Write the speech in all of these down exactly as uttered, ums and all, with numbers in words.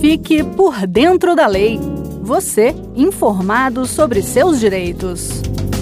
Fique por dentro da lei. Você, informado sobre seus direitos.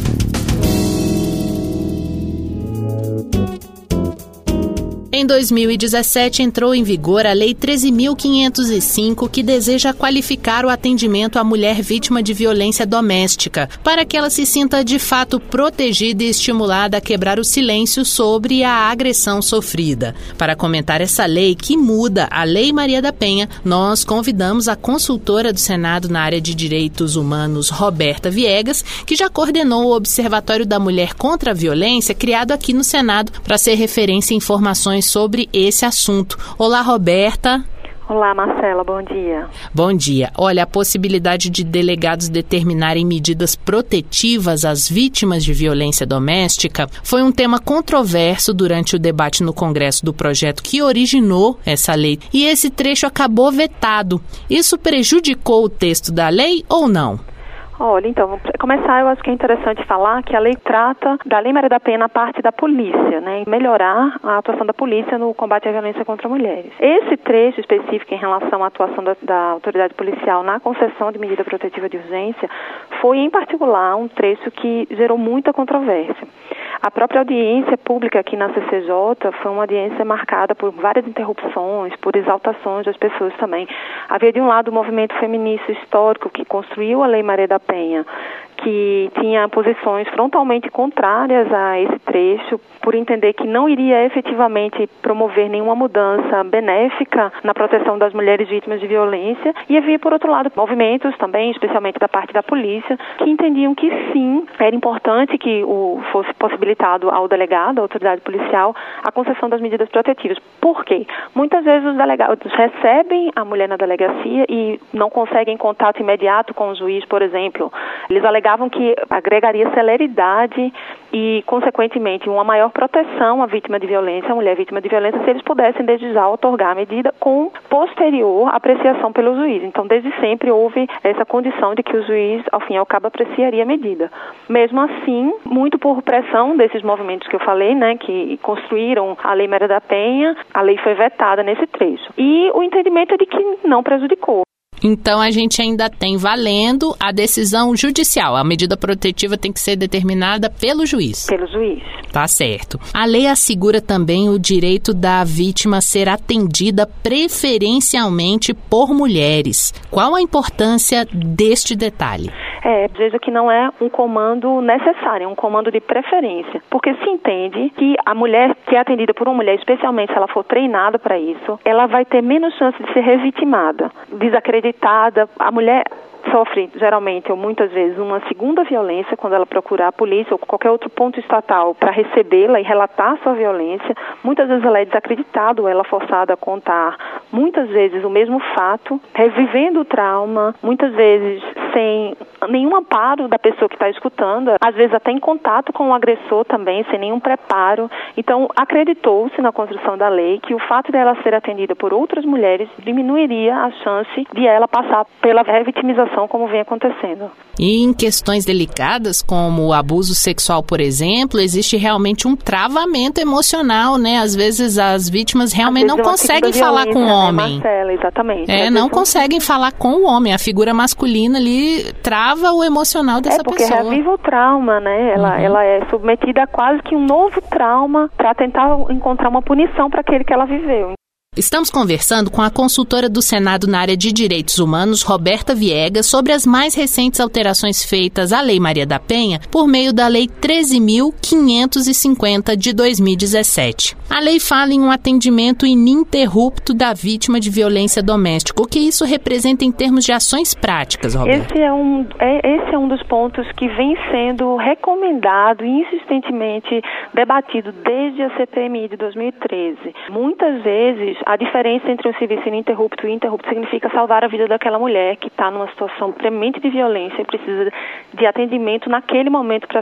Em dois mil e dezessete, entrou em vigor a Lei treze mil quinhentos e cinco, que deseja qualificar o atendimento à mulher vítima de violência doméstica, para que ela se sinta de fato protegida e estimulada a quebrar o silêncio sobre a agressão sofrida. Para comentar essa lei que muda a Lei Maria da Penha, nós convidamos a consultora do Senado na área de Direitos Humanos, Roberta Viegas, que já coordenou o Observatório da Mulher contra a Violência, criado aqui no Senado, para ser referência em informações sobre esse assunto. Olá, Roberta. Olá, Marcela, bom dia. Bom dia. Olha, a possibilidade de delegados determinarem medidas protetivas às vítimas de violência doméstica foi um tema controverso durante o debate no Congresso do projeto que originou essa lei, e esse trecho acabou vetado. Isso prejudicou o texto da lei ou não? Olha, então, para começar, eu acho que é interessante falar que a lei trata da Lei Maria da Penha na parte da polícia, né, e melhorar a atuação da polícia no combate à violência contra mulheres. Esse trecho específico em relação à atuação da, da autoridade policial na concessão de medida protetiva de urgência foi, em particular, um trecho que gerou muita controvérsia. A própria audiência pública aqui na C C J foi uma audiência marcada por várias interrupções, por exaltações das pessoas também. Havia, de um lado, o movimento feminista histórico que construiu a Lei Maria da Penha, que tinha posições frontalmente contrárias a esse trecho, por entender que não iria efetivamente promover nenhuma mudança benéfica na proteção das mulheres vítimas de violência. E havia, por outro lado, movimentos também, especialmente da parte da polícia, que entendiam que sim, era importante que o, fosse possibilitado ao delegado, à autoridade policial, a concessão das medidas protetivas. Por quê? Muitas vezes os delegados recebem a mulher na delegacia e não conseguem contato imediato com o juiz, por exemplo. Eles alegavam que agregaria celeridade e, consequentemente, uma maior proteção à vítima de violência, à mulher vítima de violência, se eles pudessem, desde já, otorgar a medida com posterior apreciação pelo juiz. Então, desde sempre houve essa condição de que o juiz, ao fim e ao cabo, apreciaria a medida. Mesmo assim, muito por pressão desses movimentos que eu falei, né, que construíram a Lei Maria da Penha, a lei foi vetada nesse trecho. E o entendimento é de que não prejudicou. Então, a gente ainda tem valendo a decisão judicial. A medida protetiva tem que ser determinada pelo juiz. Pelo juiz. Tá certo. A lei assegura também o direito da vítima ser atendida preferencialmente por mulheres. Qual a importância deste detalhe? É, veja que não é um comando necessário, é um comando de preferência. Porque se entende que a mulher que é atendida por uma mulher, especialmente se ela for treinada para isso, ela vai ter menos chance de ser revitimada, desacreditada. A mulher sofre, geralmente, ou muitas vezes, uma segunda violência quando ela procurar a polícia ou qualquer outro ponto estatal para recebê-la e relatar sua violência. Muitas vezes ela é desacreditada ou ela é forçada a contar, muitas vezes, o mesmo fato, revivendo o trauma, muitas vezes sem nenhum amparo da pessoa que está escutando, às vezes até em contato com o agressor também, sem nenhum preparo. Então, acreditou-se na construção da lei que o fato dela ser atendida por outras mulheres diminuiria a chance de ela passar pela revitimização como vem acontecendo. E em questões delicadas, como o abuso sexual, por exemplo, existe realmente um travamento emocional, né? Às vezes as vítimas realmente não conseguem falar com o homem. Né, Marcela? Exatamente. É, não conseguem falar com o homem. A figura masculina ali trava o emocional dessa pessoa. É, porque reviva o trauma, né? Ela, uhum. ela é submetida a quase que um novo trauma para tentar encontrar uma punição para aquele que ela viveu. Estamos conversando com a consultora do Senado na área de Direitos Humanos, Roberta Viegas, sobre as mais recentes alterações feitas à Lei Maria da Penha por meio da Lei treze mil quinhentos e cinquenta de dois mil e dezessete. A lei fala em um atendimento ininterrupto da vítima de violência doméstica. O que isso representa em termos de ações práticas, Roberta? Esse é um, é, esse é um dos pontos que vem sendo recomendado e insistentemente debatido desde a C P M I de dois mil e treze. Muitas vezes, a diferença entre um serviço ininterrupto e interrupto significa salvar a vida daquela mulher que está numa situação premente de violência e precisa de atendimento naquele momento para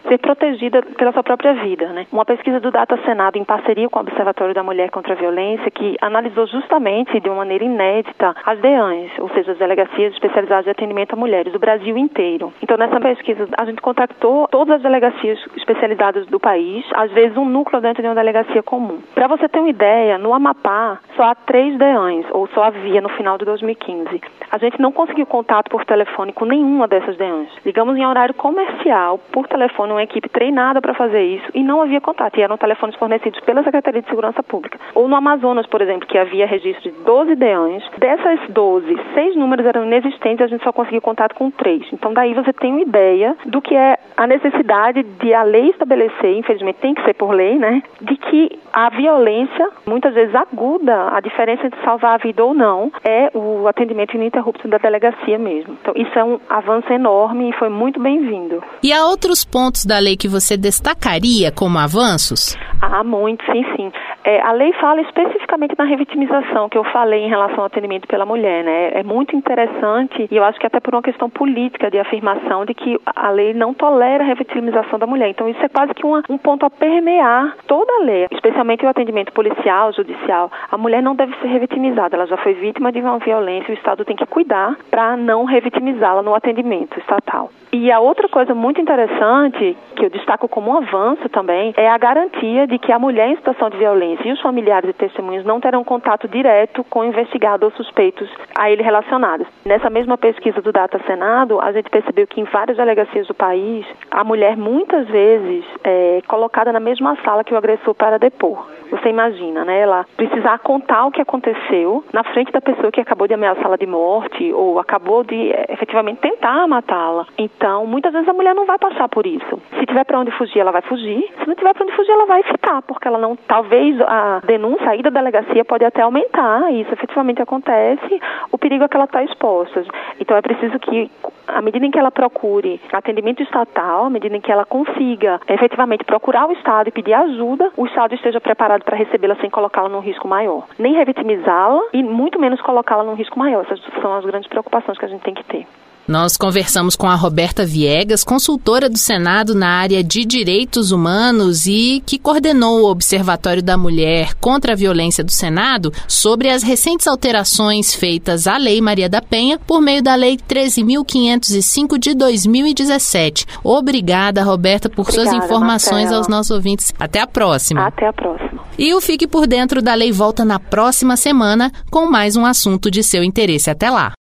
ser protegida pela sua própria vida, né? Uma pesquisa do Data Senado em parceria com o Observatório da Mulher contra a Violência, que analisou justamente de uma maneira inédita as D E A Ns, ou seja, as Delegacias Especializadas de Atendimento a Mulheres do Brasil inteiro. Então, nessa pesquisa, a gente contactou todas as delegacias especializadas do país, às vezes um núcleo dentro de uma delegacia comum. Para você ter uma ideia, no Amapá, só há três D E A Ns, ou só havia no final de dois mil e quinze. A gente não conseguiu contato por telefone com nenhuma dessas D E A Ns. Ligamos em horário comercial, por telefone, uma equipe treinada para fazer isso, e não havia contato, e eram telefones fornecidos pela Secretaria de Segurança Pública. Ou no Amazonas, por exemplo, que havia registro de doze D E A Ns, dessas doze, seis números eram inexistentes, a gente só conseguiu contato com três. Então, daí você tem uma ideia do que é a necessidade de a lei estabelecer, infelizmente tem que ser por lei, né, de que a violência, muitas vezes aguda, a diferença entre salvar a vida ou não, é o atendimento ininterrupto da delegacia mesmo. Então, isso é um avanço enorme e foi muito bem-vindo. E há outros pontos da lei que você destacaria como avanços? Há muito, sim, sim. É, a lei fala especificamente na revitimização, que eu falei em relação ao atendimento pela mulher, né? É muito interessante, e eu acho que até por uma questão política de afirmação de que a lei não tolera a revitimização da mulher. Então, isso é quase que uma, um ponto a permear toda a lei, especialmente o atendimento policial, judicial. A mulher não deve ser revitimizada, ela já foi vítima de uma violência, o Estado tem que cuidar para não revitimizá-la no atendimento estatal. E a outra coisa muito interessante, que eu destaco como um avanço também, é a garantia de que a mulher em situação de violência e os familiares e testemunhos não terão contato direto com investigados ou suspeitos a ele relacionados. Nessa mesma pesquisa do Data Senado, a gente percebeu que em várias delegacias do país, a mulher muitas vezes é colocada na mesma sala que o agressor para depor. Você imagina, né? Ela precisar contar o que aconteceu na frente da pessoa que acabou de ameaçá-la de morte ou acabou de efetivamente tentar matá-la. Então, muitas vezes a mulher não vai passar por isso. Se tiver para onde fugir, ela vai fugir. Se não tiver para onde fugir, ela vai ficar, porque ela não, talvez a denúncia, a ida da delegacia pode até aumentar, e isso efetivamente acontece, o perigo é que ela está exposta. Então, é preciso que, à medida em que ela procure atendimento estatal, à medida em que ela consiga efetivamente procurar o Estado e pedir ajuda, o Estado esteja preparado para recebê-la sem colocá-la num risco maior. Nem revitimizá-la e muito menos colocá-la num risco maior. Essas são as grandes preocupações que a gente tem que ter. Nós conversamos com a Roberta Viegas, consultora do Senado na área de direitos humanos e que coordenou o Observatório da Mulher contra a Violência do Senado, sobre as recentes alterações feitas à Lei Maria da Penha por meio da Lei treze mil quinhentos e cinco de dois mil e dezessete. Obrigada, Roberta, por Obrigada, suas informações Marcela. Aos nossos ouvintes. Até a próxima. Até a próxima. E o Fique por Dentro da Lei volta na próxima semana com mais um assunto de seu interesse. Até lá.